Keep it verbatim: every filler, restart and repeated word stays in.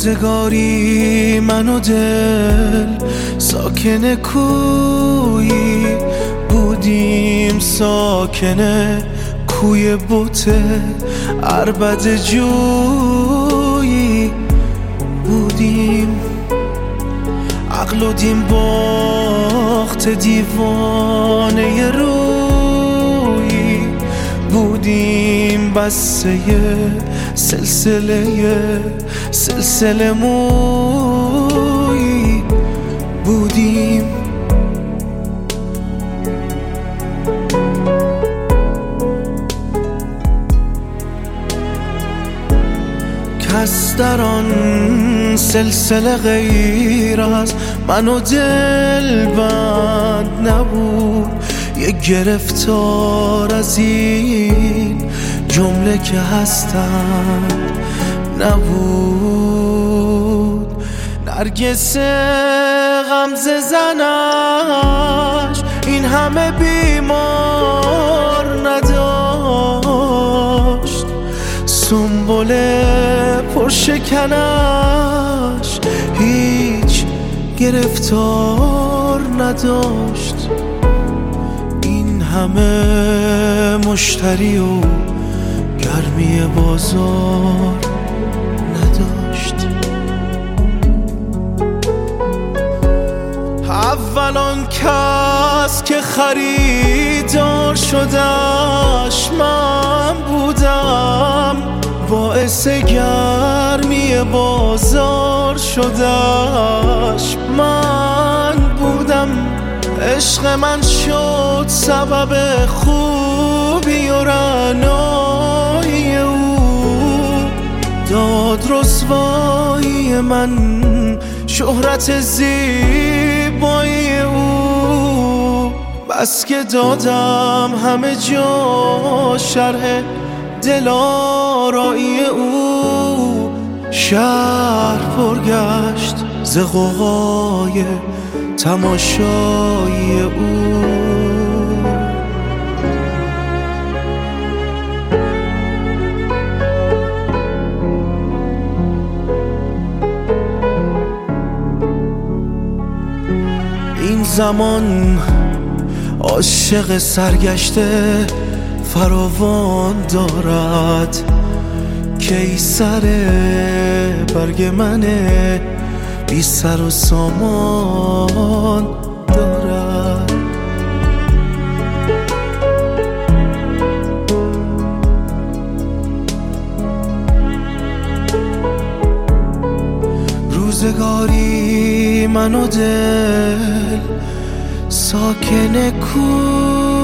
روزگاری من و دل ساکن کویی بودیم، ساکن کوی بوته عربد جویی بودیم. عقل و دین باخت دیوانه رویی بودیم، بسته سلسله سلسله مویی بودیم. کس در آن سلسله غیر از من و دل بند نبود، یک گرفتار از این جمله که هستند نبود. نرگس غمزه زنش این همه بیمار نداشت، سنبل پرشکنش هیچ گرفتار نداشت. این همه مشتری و گرمی بازار نداشت. اول آن کس که خریدار شدش من بودم، باعث گرمی بازار شدش من بودم. عشق من شد سبب خوبی و رعنایی او، داد رسوایی من شهرت زیبایی او. بس که دادم همه جا شرح دلارایی او، شهر پرگشت ز غوغای تماشایی او. این زمان عاشق سرگشته فراوان دارد، کی سر برگ منه بی سر و سامان دارد. روزگاری من و دل ساکن کو